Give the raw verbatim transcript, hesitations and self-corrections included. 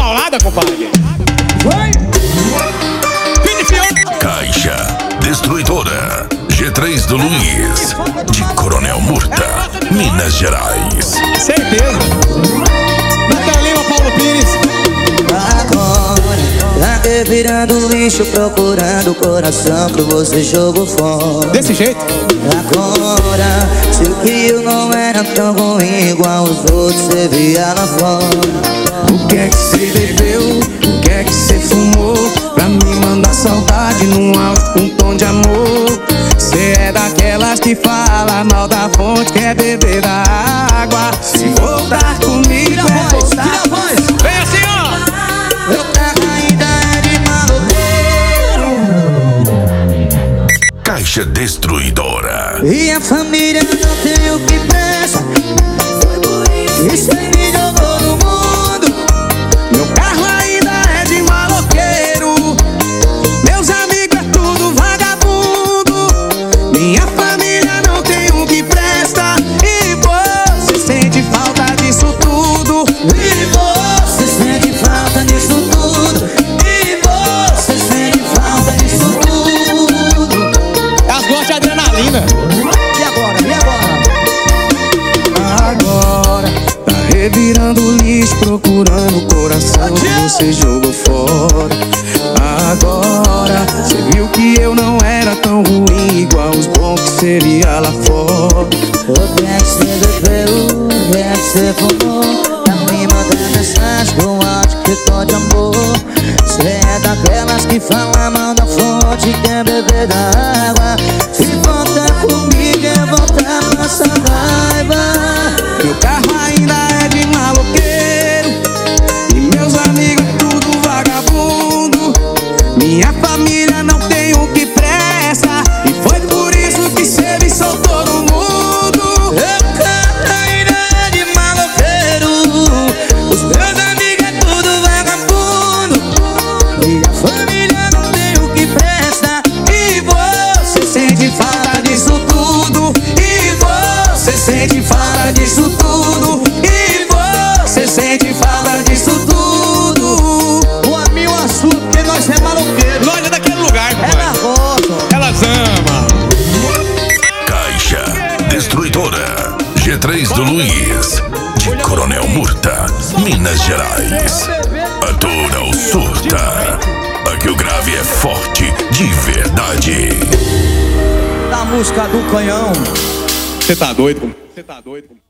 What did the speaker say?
paulada, compadre. Vai! Caixa Destruidora G três do Luiz, de Coronel Murta, Minas Gerais. Certeza. Natal Lima, Paulo Pires. Agora, tá virando lixo, procurando o coração que você jogou fora. Desse jeito. Agora, sei que eu não era tão ruim igual os outros, você via lá fora. O que é que você bebeu? O que é que você fumou? Pra me mandar saudade num áudio com tom de amor. Cê é daquelas que fala mal da fonte, quer beber da água. Se voltar comigo, tira a voz, tira a voz. Vem assim, ó. Meu carro ainda é de maloqueiro. Caixa Destruidora. E a família não tem o que presta. Isso aí me jogou no mundo. Meu carro ainda é de maloqueiro. Meus amigos é tudo vagabundo. Minha família não tem o que presta. E você sente falta disso tudo. E você sente falta disso tudo. E você sente falta disso tudo. Elas gostam de adrenalina. E agora? E agora? Agora tá revirando lixo, procurando o coração que você jogou fora. Agora cê viu que eu não era tão ruim igual os bons que seria lá fora. O que é que você bebeu? O que é que você fumou? Tá me mandando mensagem com áudio que tô de amor. Cê é daquelas que fala mal da fonte, quer beber da água. Se voltar comigo é voltar pra nossa raiva. Meu carro ainda é de maloqueiro. E meus amigos tudo vagabundo. Minha família não tem o que presta. E foi por isso que cê me soltou no mundo. Meu carro ainda é de maloqueiro. Os meus amigos é tudo vagabundo. Minha família não tem o que presta. E você sente falta disso tudo. E você sente falta disso tudo. E você sente falta disso tudo. O amigo assunto, porque nós é maloqueiro. Nós é daquele lugar, É compadre. na roça. Elas amam. Caixa Destruidora G três do Luiz, de Coronel Murta, Minas Gerais. A dura o surta. Aqui o grave é forte de verdade. Da música do canhão. Você tá doido? Você tá doido?